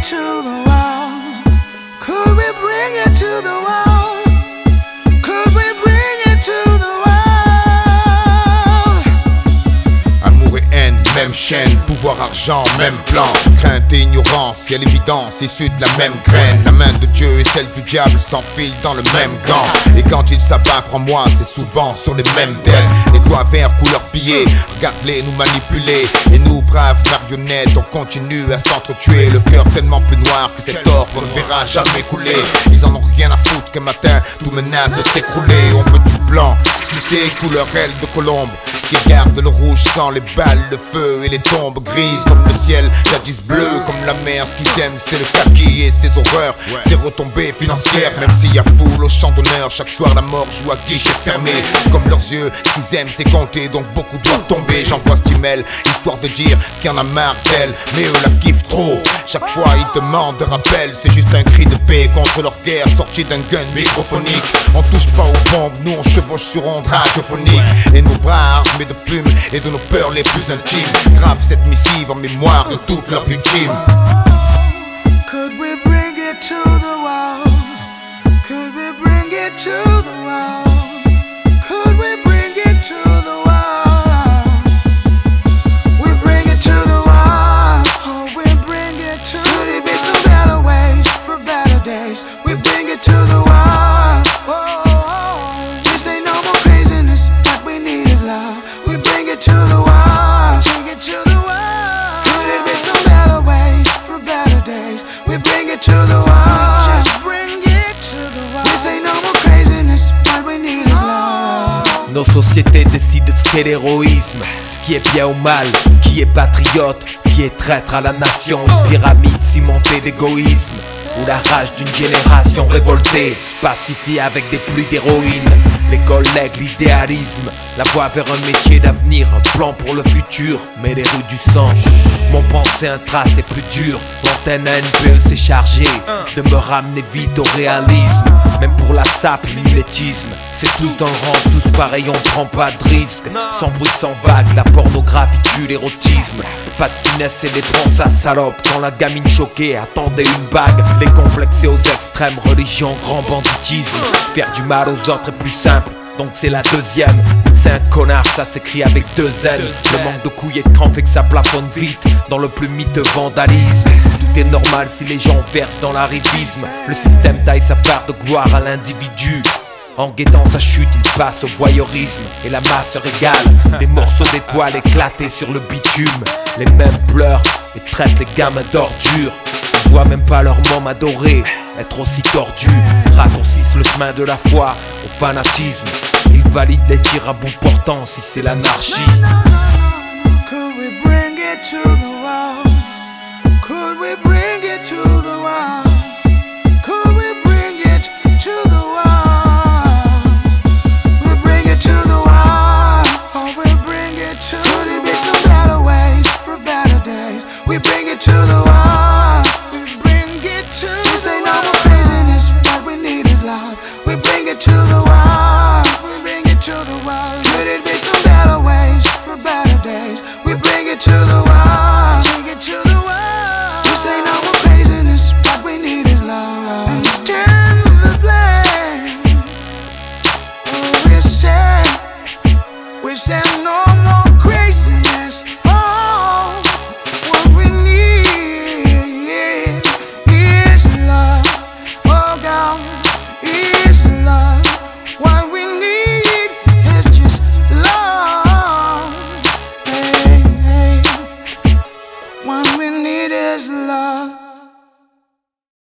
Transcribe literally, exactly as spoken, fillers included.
it to the wall? Could we bring it to the wall? Could we bring it to the wall? Amour et haine, même chaîne, pouvoir, argent, même plan. Crainte et ignorance, y'a l'évidence, issue de la même graine. La main de Dieu et celle du diable s'enfilent dans le même gant. Et quand il s'abat, crois-moi, c'est souvent sur les mêmes têtes. Les doigts verts, couleur billet, regarde-les nous manipuler. Et nous, braves marionnettes, on continue à s'entretuer. Le cœur tellement plus noir que cet or qu'on ne verra jamais couler. Ils en ont rien à foutre qu'un matin, tout menace de s'écrouler. On veut du blanc, tu sais, couleur aile de colombe, qui garde le rouge sans les balles, le feu et les tombes grises comme le ciel, jadis bleu comme la mer. Ce qu'ils aiment c'est le kaki et ses horreurs, ses retombées financières. Même s'il y a foule au champ d'honneur, chaque soir la mort joue à guichet fermé. Comme leurs yeux, ce qu'ils aiment c'est compter, donc beaucoup doivent tomber. J'envoie ce email, histoire de dire qu'il y en a marre d'elle, mais eux la kiffent trop. Chaque fois ils demandent de rappel, c'est juste un cri de paix contre leur guerre sorti d'un gun microphonique. On touche pas aux bombes, nous on chevauche sur ondes radiophoniques. Et nos bras armés de plumes et de nos peurs les plus intimes grave cette missive en mémoire de toutes leurs victimes. Could we bring it to the wall? Could we bring it to the wall? Could we bring it to the wall? We bring it to the wall. Oh, we bring it to. Could it be some better ways for better days? We bring it to the wall. Oh, this ain't no more craziness. What we need is love. We bring it to the wall. Bring it to the wall. Could it be some better ways for better days? We bring it to the wall. Just bring it to the wall. This ain't no more craziness. What we need is love. Nos sociétés décident ce qu'est l'héroïsme, ce qui est bien ou mal, qui est patriote, qui est traître à la nation. Une pyramide cimentée d'égoïsme, où la rage d'une génération révoltée se pacifie avec des pluies d'héroïne. Les collègues, l'idéalisme, la voie vers un métier d'avenir, un plan pour le futur, mais les rues du sang. Mon pensée un trace est plus dur, l'antenne à N P E s'est chargée de me ramener vite au réalisme. Même pour la sape, mimétisme, c'est tous dans le rang, tous pareils, on prend pas de risque. Sans bruit, sans vague, la pornographie tue l'érotisme. Pas de finesse et des prend sa salope. Quand la gamine choquée attendait une bague, les complexés aux extrêmes, religion, grand banditisme. Faire du mal aux autres est plus simple, donc c'est la deuxième. C'est un connard, ça s'écrit avec deux L. Le manque de couilles et de cran fait que ça plafonne vite dans le plus miteux vandalisme. Tout est normal si les gens versent dans l'arrivisme. Le système taille sa part de gloire à l'individu. En guettant sa chute, il passe au voyeurisme et la masse se régale. Des morceaux d'étoiles éclatés sur le bitume. Les mêmes pleurent et traitent les gamins d'ordures. On voit même pas leur môme adoré être aussi tordu. Raccourcissent le chemin de la foi au fanatisme. Ils valident les tirs à bout portant si c'est l'anarchie. Could we bring it to the wall? Could we bring it to the wall? Could we bring it to the wall? We bring it to the wall. Oh, we bring it to. Could it be some better ways for better days? We bring it to the wall. We bring it to. This ain't no more craziness. What we need is love. We bring it to the wall. We bring it to the wall. Could it be some better ways for better days? We bring it to the wall. Bring it to the wall. This ain't no more craziness. What we need is love. Understand the plan. Oh, we said, we said no more craziness. Oh, what we need is love. Oh God, is love. What we need is just love. Hey, hey. What we need is love.